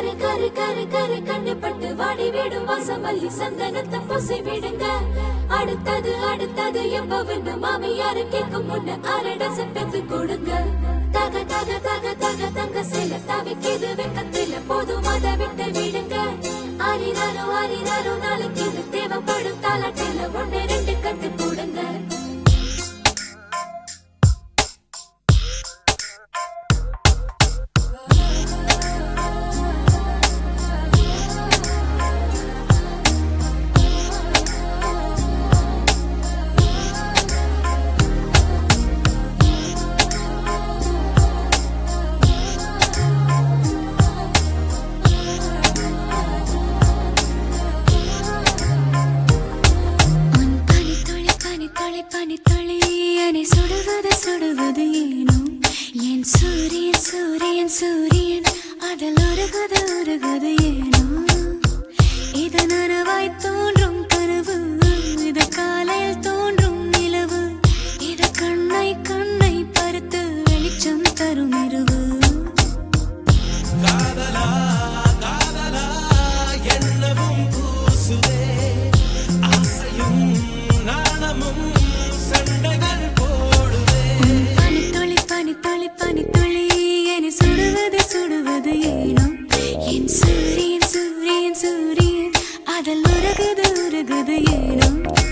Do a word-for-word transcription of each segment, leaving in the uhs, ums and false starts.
கரு கரு கரு கரு கண்ணுப்பட்டு வாடி விடும் வாசமல்லி சந்தனத்தை பூசி விடுங்க. அடுத்தது அடுத்தது எப்பவென்று மாமியாரு கேட்கும் முன்ன அரடச பெத்து கொடுங்க. தக தக தக தக தங்க சில தவிக்கிது வெக்கத்தில போதும் அதை விட்டு விடுங்க. ஆரிராரோ ஆரிராரோ நாளைக்கு இது தேவைப்படும் தாலாட்டில ஒன்னு ரெண்டு கட்டு கொடுங்க. சூரியன் அதில் உருகுது உருகுது ஏனோ இது நனவாய் தோன்றும் கனவு, இது காலையில் தோன்றும் நிலவு, இது கண்ணை கண்ணை பருத்து வெளிச்சம் தரும் இரவு. காதலா காதலா என்னவும் பூசுதே ஆசையும் நாணமும் சண்டைகள் போடுதே. பனித்துளி பனித்துளி பனித்துளி என்னை சுடுவது சுடுவது ஏனோ என் சூரியன் சூரியன் சூரியன் அதில் உருகுது உருகுது ஏனோ.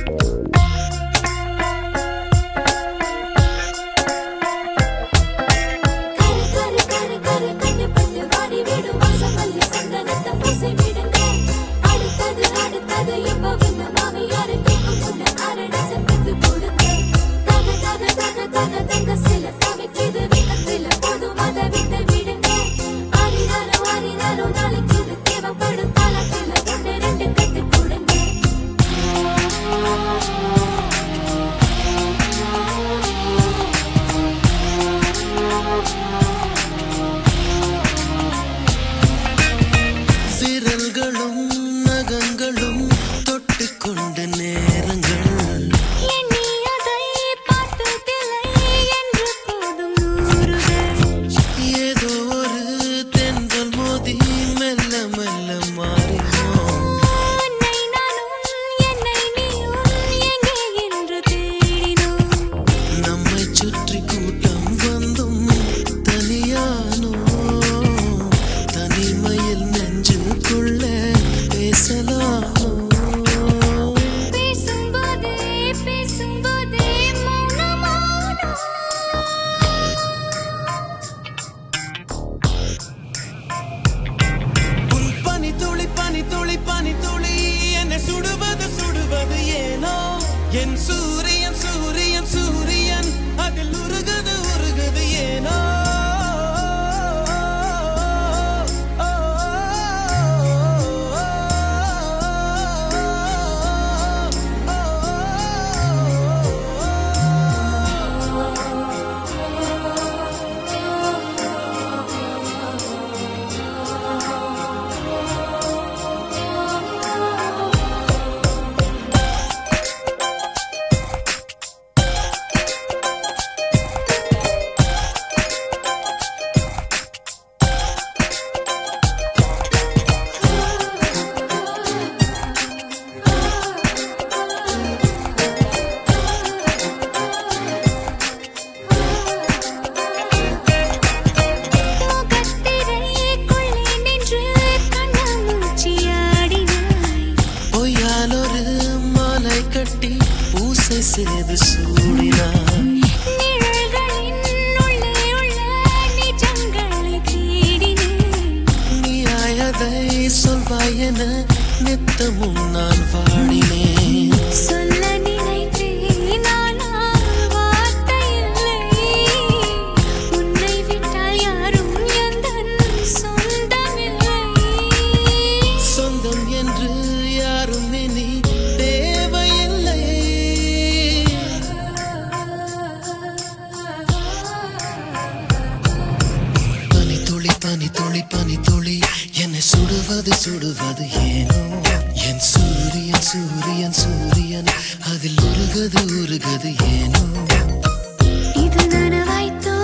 கரு கரு கரு கரு கண்ணுப்பட்டு வாடி விடும் வாசமல்லி சந்தனத்தை பூசி விடுங்க. அடுத்தது அடுத்தது எப்பவென்று மாமியாரு கேட்கும் முன்ன அரடச பெத்து கொடுங்க. தக தக தக தக தங்க சில தவிக்கிது வெக்கத்தில போதும் அதை விட்டு விடுங்க. ஆரிராரோ ஆரிராரோ நாளைக்கு இது தேவைப்படும் தாலாட்டில ஒன்னு ரெண்டு கட்டு கொடுங்க. விரல்களும் நகங்களும் தொட்டுக்கொண்ட நேரங்கள் எண்ணி அதை பார்த்ததில்லை என்று போதும் நூறுகள். ஏதோ ஒரு தென்றல் மோதி மெல்ல மெல்ல மாறினோம். உன்னை நானும் என்னை நீயும் எங்கே என்று தேடினோம். நம்மை சுற்றி கூட்டம் வந்தும் தனியானோ தனிமையில் நெஞ்சுக்குள்ள பேசலானோ. பேசும்போதே பேசும்போதே மௌனமானோ. உன் பனி துளி பனி துளி பனி துளி என்னை சுடுவது சுடுவது ஏனோ என் சூரியன் சூரியன் சூரியன் அதில் உருகுது உருகுது ஏனோ. முகத்திரைக்குள்ளே நின்று கண்ணாமூச்சியாடினாய். பொய்யாலொரு மாலை கட்டி பூசை செய்து சூடினான். நிழல்களின் உள்ளே உள்ள நிஜங்களை தேடினேன். நீயாயதை சொல்வாய் என நித்தமும் நான் வாடினேன். சொல்ல நினைத்தேன் ஆனால் வார்த்தை இல்லை. உன்னை விட்டால் யாரும் எந்தன் சொந்தமில்லை. சொந்தம் என்று யாரும் இனி தேவையில்லை. பனி துளி பனி துளி பனி துளி என்னை சுடுவது சுடுவது ஏனோ என் சூரியன் சூரியன் சூரியன் அதில் உருகது உருகது ஏனோ. இது நனவாய்